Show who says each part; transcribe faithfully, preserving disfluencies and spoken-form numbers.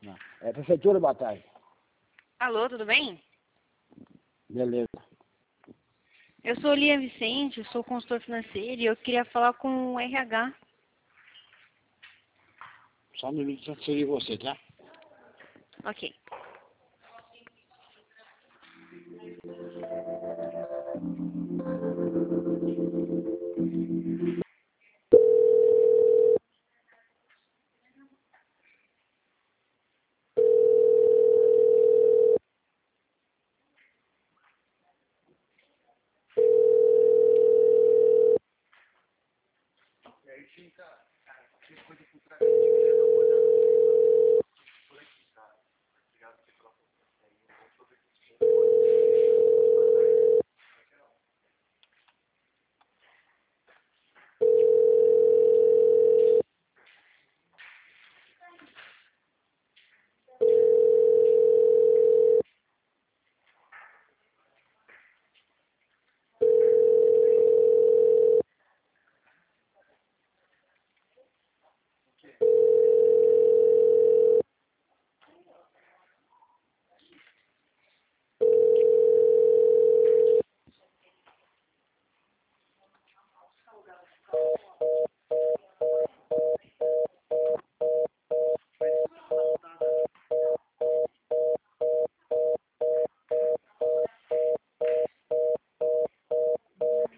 Speaker 1: Não. É prefeitura, boa tarde.
Speaker 2: Alô, tudo bem?
Speaker 1: Beleza.
Speaker 2: Eu sou Lia Vicente, eu sou consultor financeiro e eu queria falar com o R H.
Speaker 1: Só um minuto transferir você, tá?
Speaker 2: Ok.